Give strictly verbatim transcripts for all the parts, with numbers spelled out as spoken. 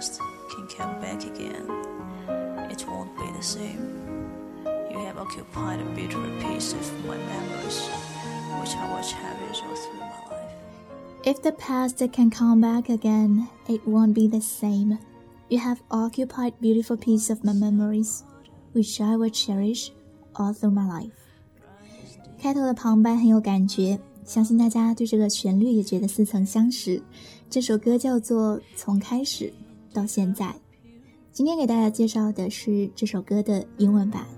past can come back again, it won't be the same. You have occupied a beautiful piece of my memories, which I will cherish all through my life. If the past can come back again, it won't be the same. You have occupied a beautiful piece of my memories, which I will cherish all through my life. 开头的旁白很有感觉，相信大家对这个旋律也觉得似曾相识。这首歌叫做《从开始到现在》。今天给大家介绍的是这首歌的英文版。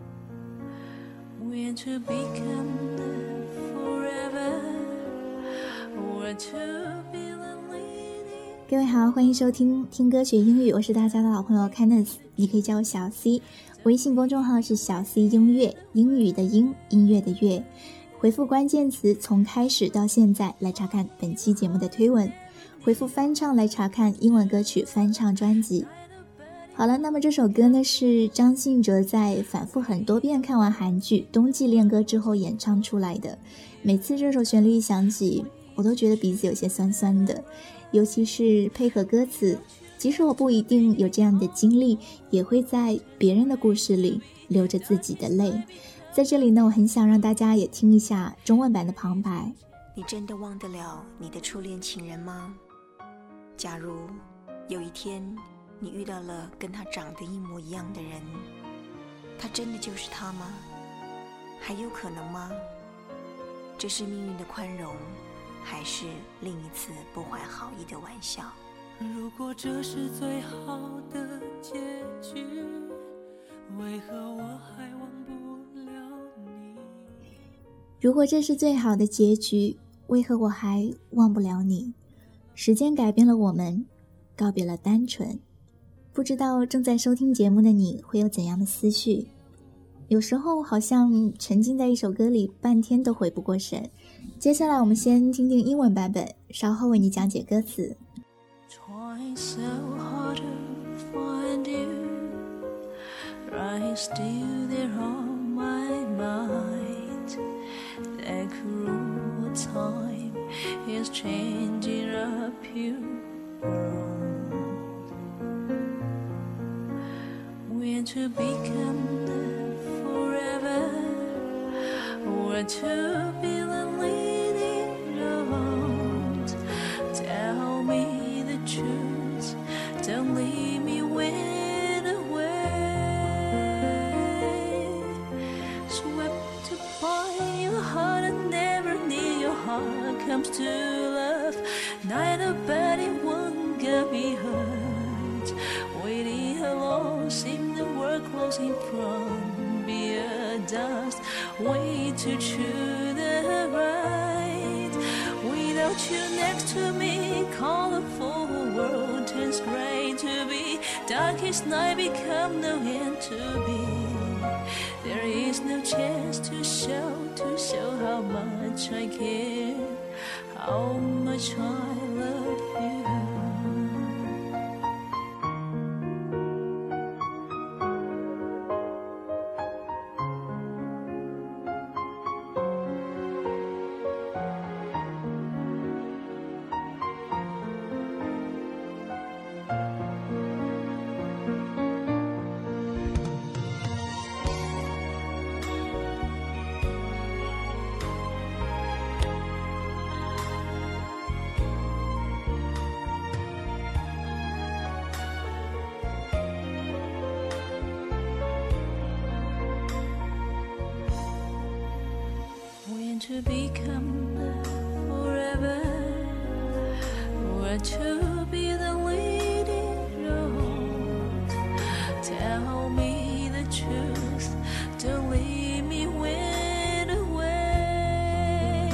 各位好，欢迎收听听歌学英语，我是大家的老朋友 Kenneth， 你可以叫我小 C， 微信公众号是小 C 音乐，英语的英，音乐的乐。回复关键词从开始到现在来查看本期节目的推文，回复翻唱来查看英文歌曲翻唱专辑。好了，那么这首歌呢是张信哲在反复很多遍看完韩剧《冬季恋歌》之后演唱出来的。每次这首旋律一响起，我都觉得鼻子有些酸酸的，尤其是配合歌词，即使我不一定有这样的经历，也会在别人的故事里流着自己的泪。在这里呢，我很想让大家也听一下中文版的旁白。 你真的忘得了你的初恋情人吗？假如有一天你遇到了跟他长得一模一样的人，他真的就是他吗？还有可能吗？这是命运的宽容，还是另一次不怀好意的玩笑？ 如果这是最好的结局，为何我还忘不了你？ 如果这是最好的结局，为何我还忘不了你？时间改变了我们，告别了单纯。不知道正在收听节目的你会有怎样的思绪？有时候好像沉浸在一首歌里半天都回不过神。接下来我们先听听英文版本，稍后为你讲解歌词。 Trying so hard to find you, right still there on my mind. That cruel time is changing up your world. When to become the forever, or to be the leading road. Tell me the truth, don't leave me wait away. Swept by your heart and never near your heart comes to love. Neither body one can be hurt. Waiting alone, seem the world closing from be a dust. Way to choose the right. Without you next to me, colorful world turns gray to be. Darkest night become no end to be. There is no chance to show, to show how much I care, how much I love you. To become forever, or to be the leading road. Tell me the truth, don't leave me wait away.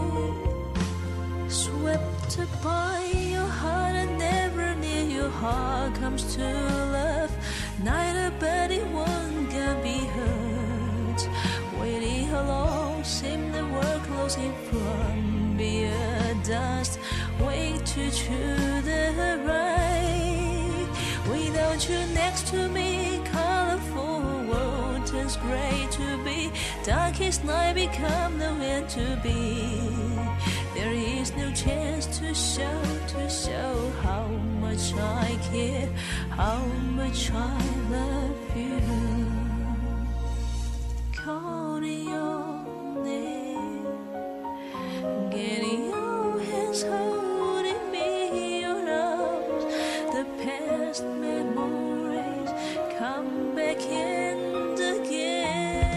Swept by your heart and never near your heart comes to love. Neither body one can be hurt. Waiting alone, seem the world closing from be a dust. Way to choose the right. Without you next to me, colorful world turns gray to be. Darkest night become the end to be. There is no chance to show, to show how much much I care, how much I love you. Calling your name, getting your hands holding me, your arms, the past memories come back and again.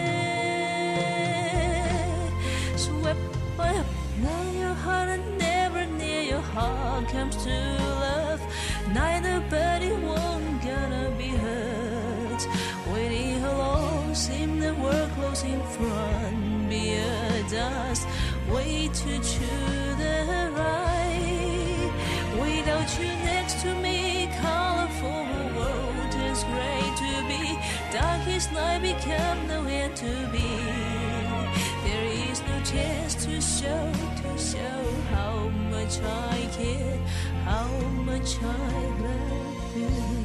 Swept up now your heart and never near your heart comes to love. Neither body one gonna be hurt. Waiting alone, seem the world close in front. Be a dust, way to choose the right. Without you next to me, colorful world turns gray to be. Darkest night become nowhere to be. There is no chance to show, to show how much I care, how much I love you.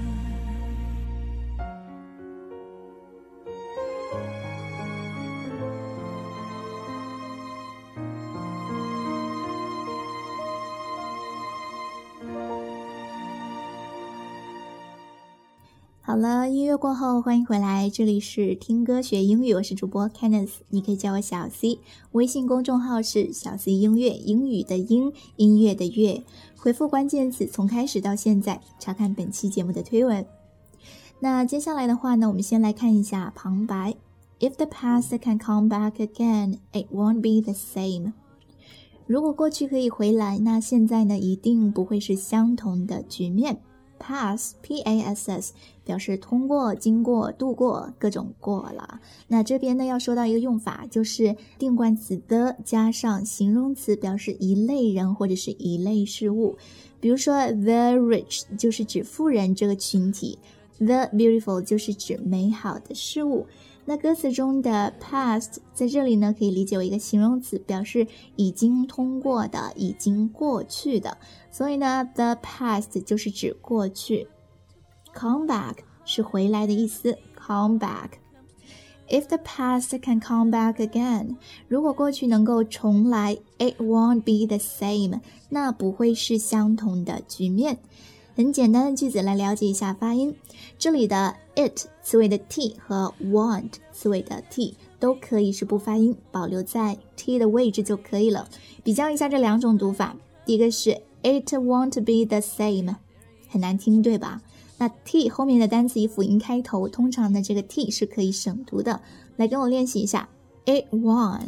好了，音乐过后，欢迎回来，这里是听歌学英语，我是主播 Candice， 你可以叫我小 C， 微信公众号是小 C 音乐，英语的英，音乐的乐，回复关键词从开始到现在，查看本期节目的推文。那接下来的话呢，我们先来看一下旁白。 If the past can come back again, it won't be the same。 如果过去可以回来，那现在呢，一定不会是相同的局面。Pass, P A S S 表示通过、经过、度过，各种过了。那这边呢要说到一个用法，就是定冠词的加上形容词，表示一类人或者是一类事物。比如说 the rich 就是指富人这个群体， the beautiful 就是指美好的事物。那歌词中的 past 在这里呢可以理解为一个形容词，表示已经通过的，已经过去的。所以呢 the past 就是指过去。 come back 是回来的意思， come back。 If the past can come back again， 如果过去能够重来， it won't be the same， 那不会是相同的局面。很简单的句子来了解一下发音，这里的 it 词尾的 t 和 want 词尾的 t 都可以是不发音，保留在 t 的位置就可以了。比较一下这两种读法，第一个是 it won't be the same， 很难听对吧？那 t 后面的单词以辅音开头，通常的这个 t 是可以省读的。来跟我练习一下， it won't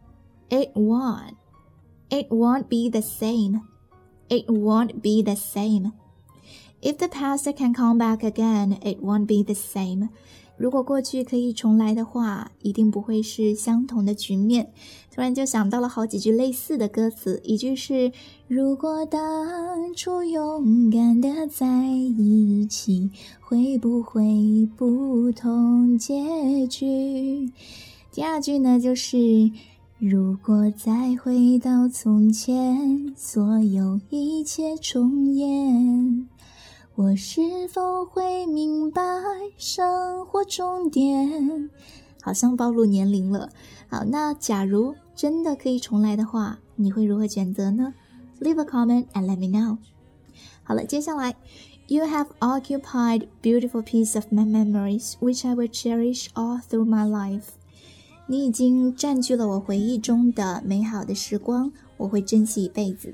it won't it won't be the same it won't be the same。If the past can come back again, it won't be the same. 如果过去可以重来的话，一定不会是相同的局面。突然就想到了好几句类似的歌词，一句是如果当初勇敢的在一起，会不会不同结局？第二句呢就是如果再回到从前，所有一切重演，我是否会明白生活重点？好像暴露年龄了。好，那假如真的可以重来的话，你会如何选择呢？ Leave a comment and let me know。 好了，接下来 You have occupied beautiful piece of my memories, which I will cherish all through my life。 你已经占据了我回忆中的美好的时光，我会珍惜一辈子。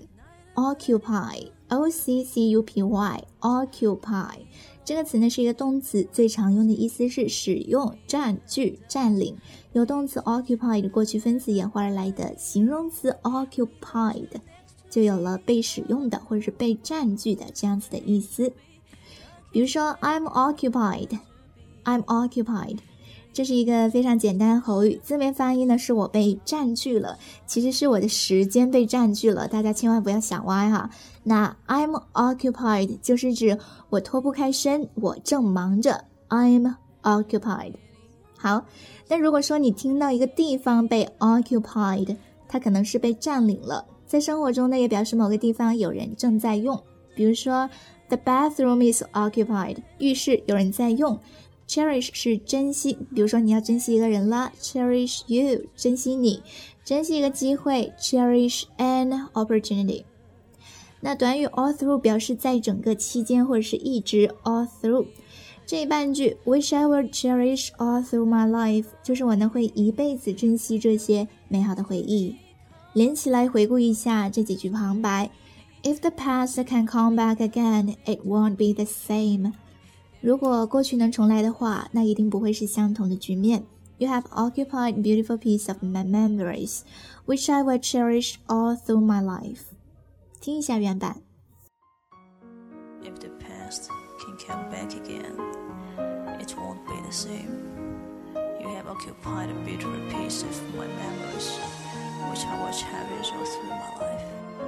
Occupy O C C U P Y Occupy 这个词呢是一个动词，最常用的意思是使用、占据、占领。由动词 occupy 的过去分词演化而来的形容词 occupied 就有了被使用的或者是被占据的这样子的意思。比如说 I'm occupied I'm occupied， 这是一个非常简单的口语，字面发音呢是我被占据了，其实是我的时间被占据了，大家千万不要想歪哈。那 I'm occupied 就是指我脱不开身，我正忙着， I'm occupied。 好，那如果说你听到一个地方被 occupied， 它可能是被占领了，在生活中呢也表示某个地方有人正在用。比如说 The bathroom is occupied， 浴室有人在用。 Cherish 是珍惜，比如说你要珍惜一个人啦， Cherish you 珍惜你，珍惜一个机会， Cherish an opportunity。 那短语 all through 表示在整个期间或者是一直 all through。这一半句 Wish I would cherish all through my life 就是我呢会一辈子珍惜这些美好的回忆。连起来回顾一下这几句旁白。If the past can come back again, it won't be the same. 如果过去能重来的话，那一定不会是相同的局面。You have occupied beautiful piece of my memories, which I will cherish all through my life. 听一下原版。 If the past can come back again, it won't be the same. You have occupied a beautiful piece of my memories, which I will cherish all through my life.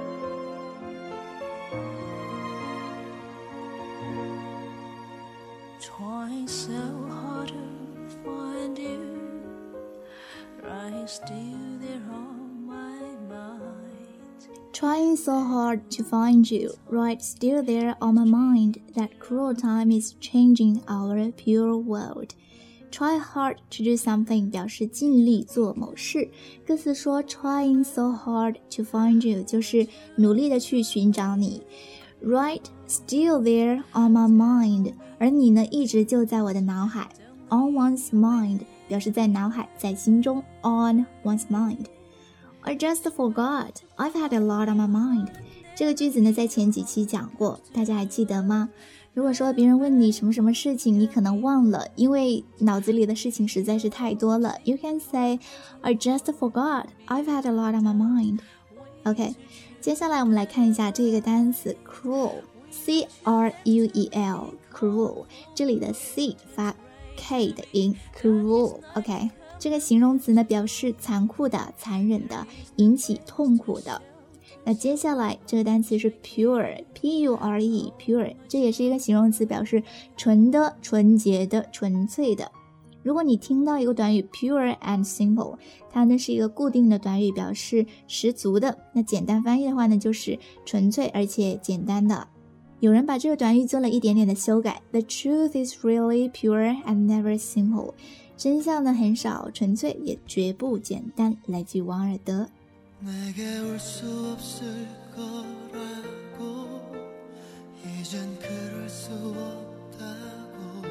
Trying so hard to find you, right still there on my mind. Trying so hard to find you, right still there on my mind. That cruel time is changing our pure world. Try hard to do something 表示尽力做某事。歌词说 Trying so hard to find you 就是努力的去寻找你。Right still there on my mind 而你呢一直就在我的脑海。On one's mind 表示在脑海在心中。On one's mind I just forgot I've had a lot on my mind 这个句子呢在前几期讲过，大家还记得吗？如果说别人问你什么什么事情你可能忘了，因为脑子里的事情实在是太多了， You can say I just forgot I've had a lot on my mind. OK， 接下来我们来看一下这个单词 cruel C R U E L cruel 这里的 C 发 K 的音 cruel OK， 这个形容词呢表示残酷的残忍的引起痛苦的。那接下来这个单词是 pure P U R E pure 这也是一个形容词表示纯的纯洁的纯粹的。如果你听到一个短语 pure and simple 它呢是一个固定的短语表示十足的，那简单翻译的话呢就是纯粹而且简单的。有人把这个短语做了一点点的修改 The truth is really pure and never simple 真相呢很少纯粹也绝不简单，来自王尔德。 내게 올 수 없을 거라고 이젠 그럴 수 없다고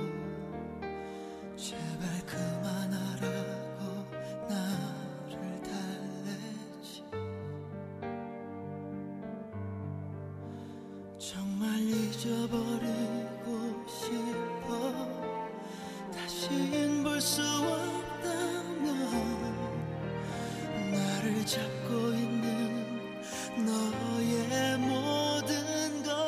제발 그만하라고 나를 달래지 정말 잊어버리고 싶어 다신 볼 수 없다면 나를 잡고 있는 너의 모든 것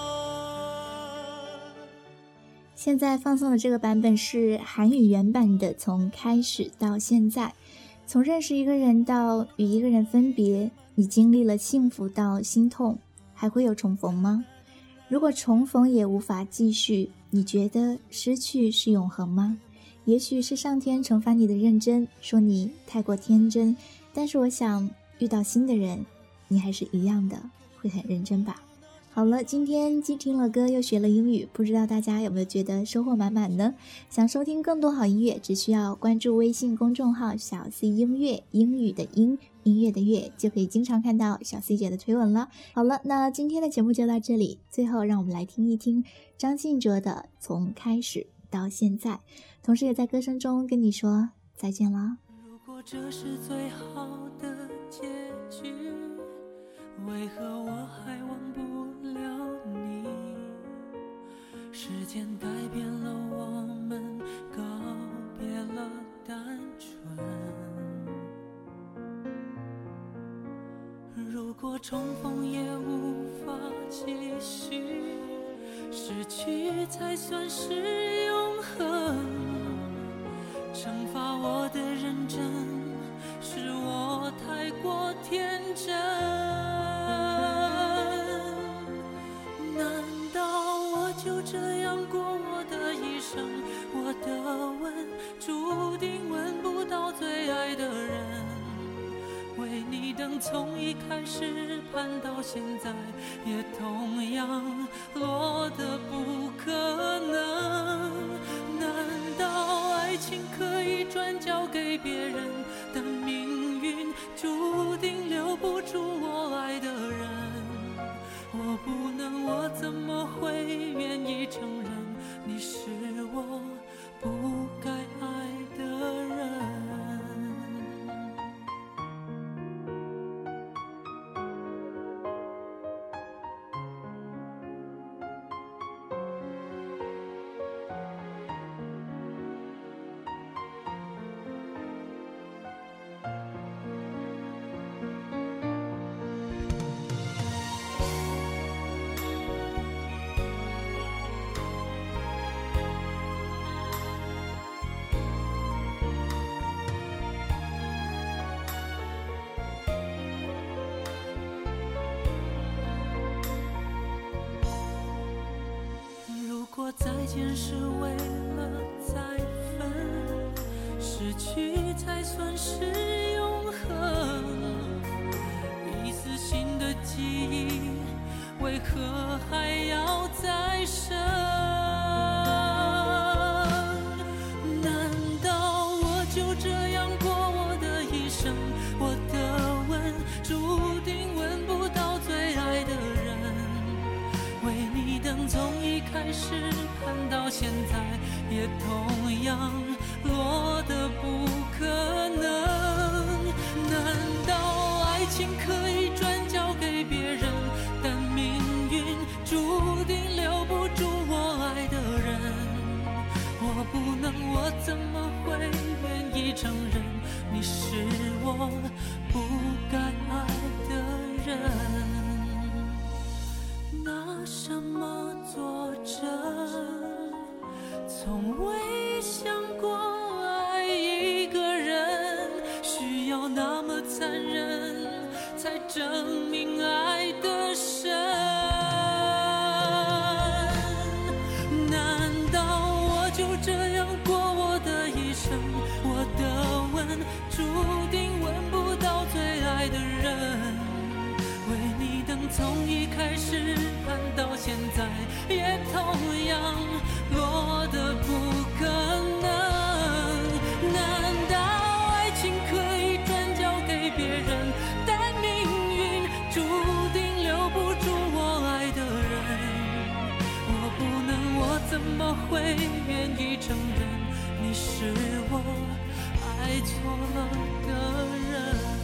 现在放送的这个版本是韩语原版的，从开始到现在，从认识一个人到与一个人分别，你经历了幸福到心痛，还会有重逢吗？如果重逢也无法继续，你觉得失去是永恒吗？也许是上天惩罚你的认真，说你太过天真，但是我想遇到新的人，你还是一样的会很认真吧。好了，今天既听了歌又学了英语，不知道大家有没有觉得收获满满呢？想收听更多好音乐，只需要关注微信公众号小 C 音乐，英语的英，音乐的乐，就可以经常看到小 C 姐的推文了。好了，那今天的节目就到这里，最后让我们来听一听张信哲的《从开始到现在》，同时也在歌声中跟你说再见了。 如果这是最好的结局，为何我还忘不了你？时间改变了我们，告别了单纯。如果重逢也无法继续，失去才算是永恒。惩罚我的认真，是我太过天真。难道我就这样过我的一生？我的吻注定吻不到最爱的人。为你等从一开始盼到现在，也同样落得不可能。难道爱情可以转交给别人的命运，注定留不住我爱的人？我说再见是为了再分，失去才算是永恒。一丝新的记忆，为何还要再生？难道我就这样过我的一生？我的吻注定吻不到最爱的人，为你等从一开始盼到现在，也同样落得不可能。难道爱情可以转交给别人，但命运注定留不住我爱的人？我不能，我怎么会愿意承认你是我不该爱的人？拿什么作证？从未想过爱一个人需要那么残忍，才证明爱的深。难道我就这样过我的一生？我的吻注定吻不到最爱的人，为你等从一开始盼到现在，也同样落得不可能。难道爱情可以转交给别人，但命运注定留不住我爱的人？我不能，我怎么会愿意承认你是我爱错了的人？